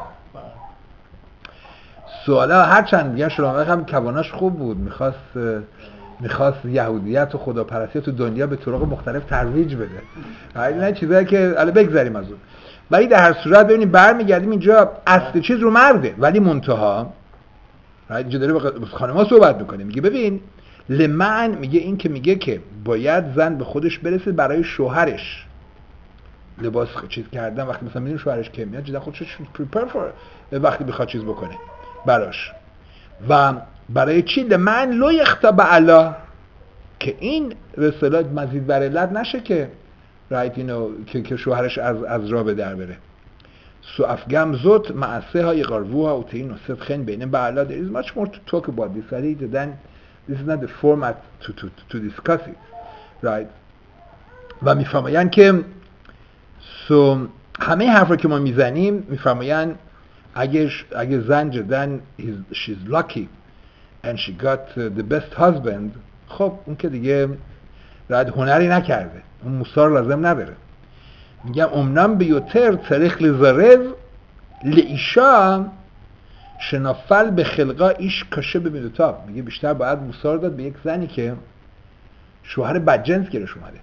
سوالا هرچند میگن شلوم عمل هم کواناش خوب بود، میخواست میخواست یهودیت و خداپرستی تو دنیا به طرق مختلف ترویج بده. اینا چیزایی که الان بگذریم از اون. ولی در هر صورت ببینید برمیگردیم اینجا اصل چیز رو مرده ولی منتها اینجا داره با خانم‌ها صحبت میکنه. میگه ببین لمن میگه این که میگه که باید زن به خودش برسه برای شوهرش لباس چیز کردن وقتی مثلا میبینیم شوهرش که میاد جدا خودش پریپر فور وقتی بخواد چیز بکنه براش و برای چی لمن لو یخطب علا که این به اصطلاح مزید بر علت نشه که رایت اینو که که شوهرش از از راه به در بره. سو افگم زوت معسه های قروها و تین و صدخن بین بعلا there is much more to talk about this right then this is not the format to to to discuss it right. و میفرمایند که سو همه حرفا که ما میزنیم میفرمایند اگه اگه زن جدن she's lucky and she got the best husband خب اون که دیگه رد هنری نکرده اون موسار لازم نداره. میگم امنام بیوتر تاریخ لزارز لئیشا شنافل به خلقا ایش کشه ببینوتا. میگه بیشتر باید موسار داد به یک زنی که شوهر بدجنس گیرش اومده.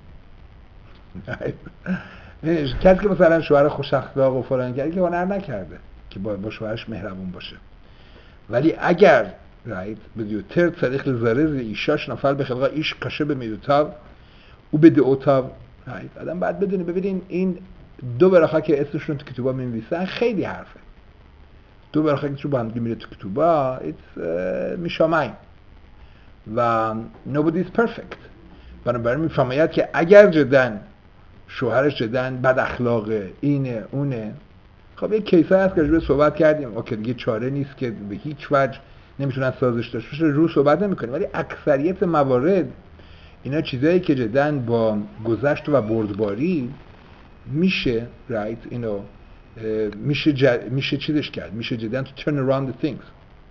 کسی که مثلا شوهر خوش اخلاق و فلان کرده که هنر نکرده که با, با شوهرش مهربون باشه. ولی اگر رایت بیوتر تاریخ لزارز لئیشا شنافل به خلقا ایش کشه ببینوتا او بده اوتا رایت. آدم باید بدونه. ببینین این دو براخا که اسمشون تو کتابا می‌نویسن خیلی حرفه. دو براخا که تو با هم میره تو کتابا it's میشامای و nobody is perfect. بنابراین میفهمید که اگر جدن شوهرش جدن بد اخلاقه، اینه اونه. خب یه کیسایی هست که راجع به صحبت کردیم، اوکی دیگه چاره نیست که به هیچ وجه نمیتونن سازش داشته باشه، رو صحبت نمیکنیم. ولی اکثریت موارد اینا چیزایی که جدن با گذشت و بردباری میشه right اینو میشه جد... میشه چیزش کرد، میشه جدن to turn around the things.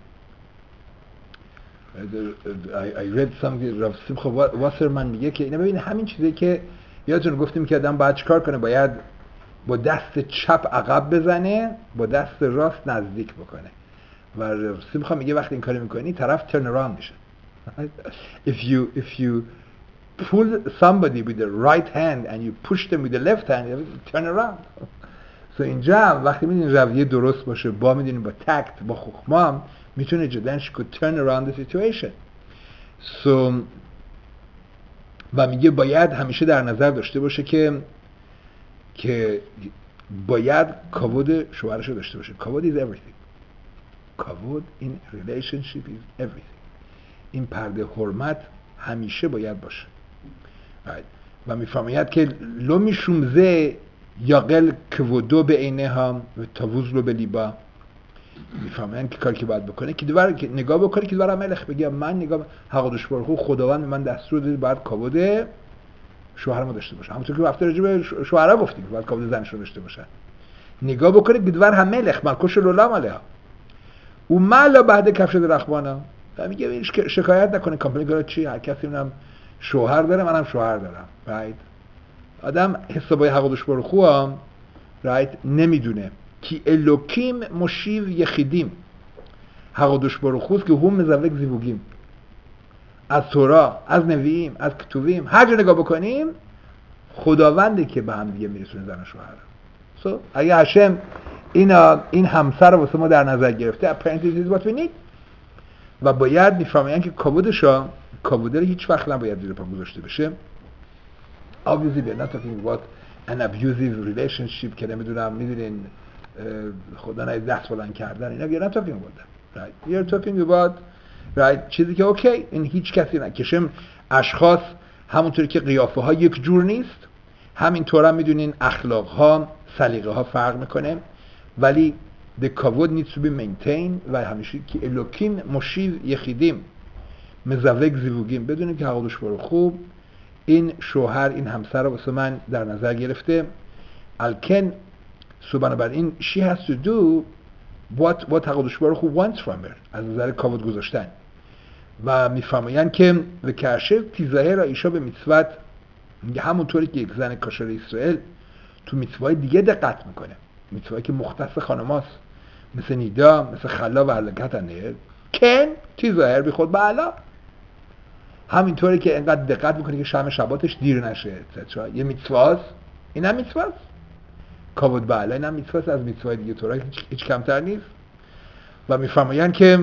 I, I read some راف سیمخا واسرمن میگه که اینا ببین همین چیزی که یادتون گفتیم که آدم باید چیکار کنه، باید با دست چپ عقب بزنه، با دست راست نزدیک بکنه. و راف سیمخا میگه وقتی این کارو میکنی طرف turn around میشه. if you if you pull somebody with the right hand and you push them with the left hand, you turn around. so اینجا وقتی میدونی رویه درست باشه، با میدونی با تکت، با خخمام میتونه جدن she could turn around the situation. so و میگه باید همیشه در نظر داشته باشه که که باید کاود شوهرش رو داشته باشه. کاود is everything. کاود in relationship is everything. این پرده حرمت همیشه باید باشه. و میفهمید که لو میشومزه یا قل کودو به اینه هم و تاووز رو به لیبا. میفهمید که کاری که باید بکنه که دوباره نگاه بکنه که دوباره ملخ بگه من نگاه حقادش برخو خداوند من دستور داد باید کاود شوهرمو داشته باشه، همونطور که وقتی راجع به شوهرها گفتیم باید کاود زنش رو داشته باشه. نگاه بکنه که دوباره هم ملخ ملکوش لولا مالها و مالا بعد کفش درخوانا. میگه شکایت نکنه، کامپلین کنه چی، هر کسی اونم شوهر داره، منم شوهر دارم. رایت آدم حسابای حقادش برخو هم رایت نمیدونه کی الوکیم مشیو یخیدیم. حقادش برخوست که هم مزوک زیوگیم. از تورا، از نوییم، از کتوبیم، هر جا نگاه بکنیم خداونده که به هم دیگه میرسونه زن و شوهر. so, اگه هشم اینا این همسر رو واسه ما در نظر گرفته apparently is what we need. و باید میفهمین که کابودشا کابوده رو هیچ وقت نباید زیر پا گذاشته بشه. obviously we're not talking about an abusive relationship که نمیدونم میدونین خدا نه دست بلند کردن اینا. we're not talking about that, right? we're talking about right چیزی که اوکی این هیچ کسی نکشم. اشخاص همونطوری که قیافه ها یک جور نیست، همینطور هم میدونین اخلاق ها سلیقه ها فرق میکنه، ولی the kavod needs to be maintained. و همیشه که الوکیم مشیو یخیدیم مزوک زیوگیم، بدونیم که حقادش برو خوب این شوهر این همسر رو واسه من در نظر گرفته. الکن so بنابراین she has to do what what حقادش برو خوب wants from her از نظر کاود گذاشتن. و میفهمین که و کشه تیزاهه را ایشا به میتوت همونطوری که یک زن کاشر اسرائیل تو میتوای دیگه دقت میکنه، میتوایی که مختص خانماست مثل نیدا مثل خلا و علقتنه کن تیزاهر بی خود بالا، همینطوری که انقدر دقت میکنه که شام شباتش دیر نشه اتسرا. یه میتواست، این هم میتواست کابود بالا، این هم میتواست از میتوای دیگه طورا هیچ, هیچ کمتر نیست. و میفهمین که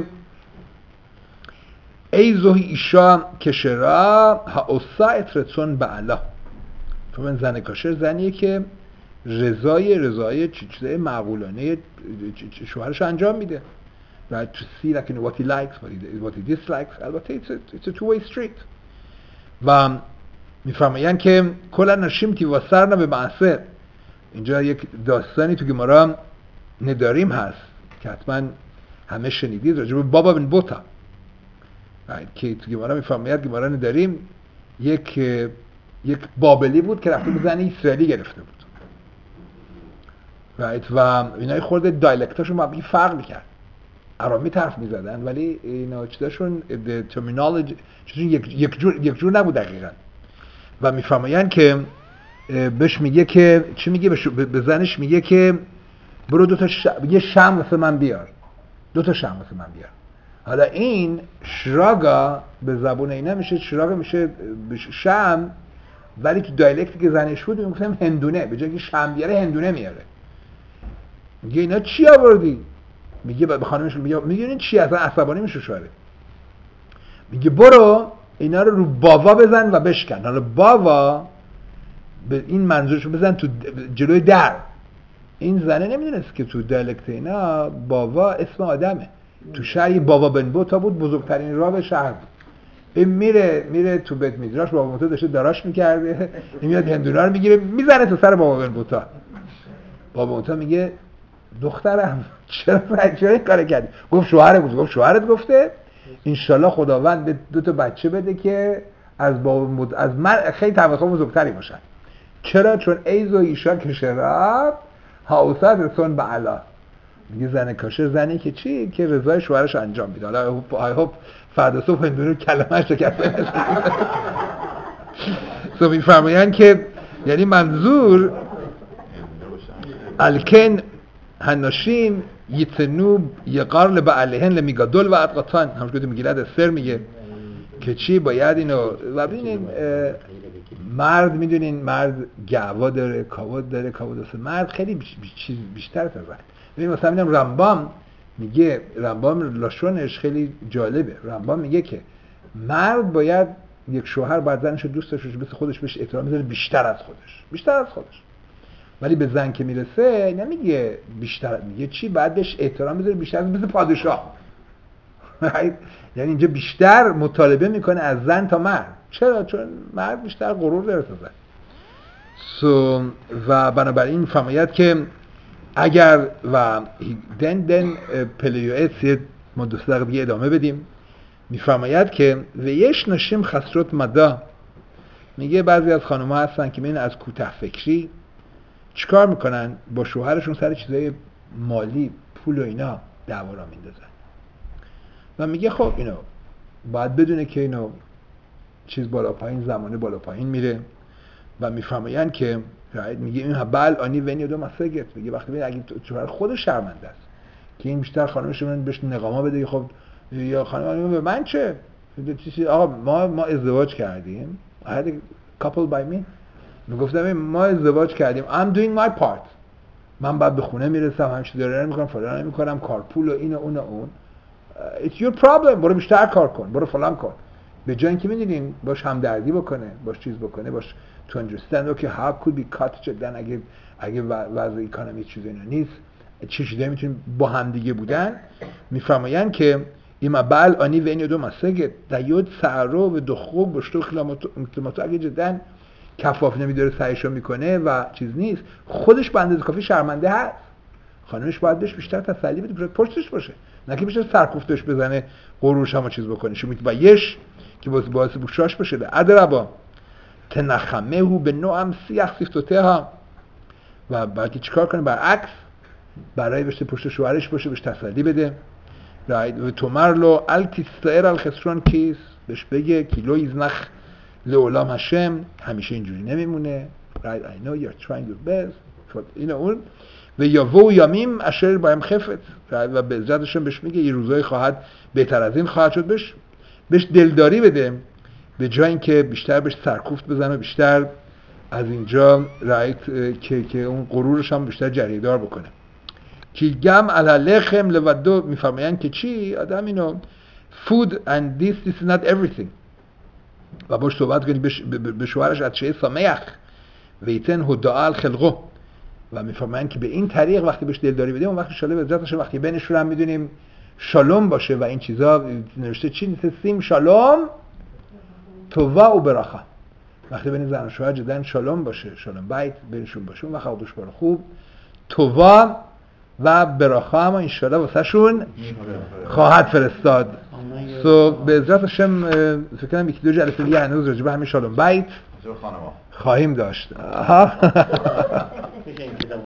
ای زوهی ایشا کشرا ها اوسا اترتون بالا. فهمین زن کاشر زنیه که رضای رضای چیزای معقولانه شوهرش انجام میده. right to see like you know what he likes what he what he dislikes. البته it's a, it's a two way street. و میفهمین که کلا نشیم تی واسرنا به معصر. اینجا یک داستانی تو گمارا نداریم هست که حتما همه شنیدید راجع به بابا بن بوتا. right که تو گمارا میفهمید گمارا نداریم یک یک بابلی بود که رفته به زن اسرائیلی گرفته بود. right و اینا خورده دایلکتاشون با هم فرق میکرد، آرامی حرف میزدن ولی اینا چیزاشون ترمینولوژی چیزون یک یک جور یک جور نبود دقیقاً. و میفهمین که بهش میگه که چی میگه به زنش میگه که برو دو تا ش... یه شم واسه من بیار، دو تا شم واسه من بیار. حالا این شراگا به زبون اینا میشه شراگا میشه شم، ولی تو دایلکتی که زنش بود میگفتم هندونه، به جای که شم بیاره هندونه میاره. میگه اینا چی آوردی؟ میگه به خانمش میگه میدونین چی اصلا عصبانی میشه شوهره. میگه برو اینا رو رو باوا بزن و بشکن. حالا باوا به این منظورشو بزن تو جلوی در. این زنه نمیدونست که تو دیالکت اینا باوا اسم آدمه. تو شهر باوا بن بوتا بود، بزرگترین راه شهر بود. این میره میره تو بیت میدراش بابا بوتا داشته داراش میکرده، این میاد هندونا رو میگیره میزنه تو سر بابا بوتا. بابا بوتا میگه دخترم چرا چرا این کارو کردی؟ گفت شوهرت گفت گفت شوهرت گفته انشالله خداوند به دو تا بچه بده که از بابا از من خیلی طبقه بزرگتری باشن. چرا؟ چون ایزو ایشا کشرات هاوسات رسون به علا. میگه زن کاشر زنی که چی؟ که رضای شوهرش انجام میده. حالا آی هوپ فردا صبح هندونو کلمه‌اش شکسته نشه. سو میفرمایند که یعنی منظور الکن هناشیم یتنو یقار لبعلهن لمیگادول و ادقاتان. همونجوری که میگیرد استر میگه که چی باید اینو و ببینین مرد میدونین مرد گعوا داره کاواد داره کاواد داره مرد خیلی بیش چیز بیشتر از زن. ببین مثلا میگم رمبام میگه رمبام لاشونش خیلی جالبه. رمبام میگه که مرد باید یک شوهر باید زنش رو دوست داشته مثل خودش بهش احترام میذاره بیشتر از خودش بیشتر از خودش ولی به زن که میرسه نمیگه بیشتر میگه چی باید بهش احترام میذاره بیشتر از مثل پادشاه. یعنی اینجا بیشتر مطالبه میکنه از زن تا مرد. چرا؟ چون مرد بیشتر غرور داره تا زن. سو و بنابراین فهمیت که اگر و دن دن پلیوئت ما دو سه دقیقه دیگه ادامه بدیم میفرماید که و یش نشیم خسرت مدا. میگه بعضی از خانم‌ها هستن که میبینن از کوته فکری چیکار میکنن با شوهرشون سر چیزای مالی پول و اینا دعوا را میندازن و میگه خب اینو باید بدونه که اینو چیز بالا پایین زمانه بالا پایین میره و میفرمایند که میگه این بل آنی ونی دو مسگت. میگه وقتی ببین اگه شوهر خود شرمنده است که این بیشتر خانمش من بهش نقاما بده خب یا خانم به من چه آقا ما ما ازدواج کردیم I had a couple by me میگفتم ما ازدواج کردیم I'm doing my part من بعد به خونه میرسم همین چیزا رو میکنم فلان میکنم کارپول و این و اون و اون it's your problem برو بیشتر کار کن برو فلان کن به جای اینکه میدونین باش همدردی بکنه باش چیز بکنه باش to understand okay how could be cut جدا اگه اگه وضع اکانومی چیزی اینا نیست چه چیزایی میتونیم با هم دیگه بودن. میفرمایند که ایما بل آنی و این دو مسگت دیود سعرو و دخوب و شتو کلماتو اگه جدا کفاف نمیداره سعیشو میکنه و چیز نیست خودش به اندازه کافی شرمنده هست. خانمش باید بهش بیشتر تسلی بده پشتش باشه نه که بیشتر سرکوفتش بزنه غرورش هم چیز بکنه شو میتبایش که باعث باعث بوشاش بشه ادربا تنخمه هو به نوعم سیخ سیفتوته ها و بلکه چیکار کنه برعکس برای بشه پشت شوهرش باشه بهش تسلی بده و تومرلو التیستایر الخسران کیس بهش بگه کیلو ایزنخ لعلام هشم همیشه اینجوری نمیمونه right I know you're trying your best اینه اون و یا وو یامیم اشر بایم خفت و به عزتشون بهش میگه یه روزایی خواهد بهتر از این خواهد شد بهش بهش دلداری بده به جای اینکه بیشتر بهش سرکوفت بزنه بیشتر از اینجا رایت که که اون غرورش هم بیشتر جریدار بکنه که گم علالخم لودو میفرمایند که چی آدم اینو food and this this is not everything و باش صحبت کنی به شوهرش از چه سامیخ ویتن هدعال خلقو و میفرمایند که به این طریق وقتی بهش دلداری بده اون وقت ان شاءالله عزتش وقتی بینشون هم میدونیم شالوم باشه و این چیزا نوشته چی نیست سیم شالوم تووا و براخا وقتی بین زن و شوهر جدن شالوم باشه شالوم بیت بینشون باشه اون وقت خودش بار خوب تووا و براخا هم ان شاءالله واسه شون خواهد فرستاد. سو به عزت هاشم فکر کنم یکی دو جلسه دیگه هنوز راجع به همین شالوم بیت خواهیم داشت.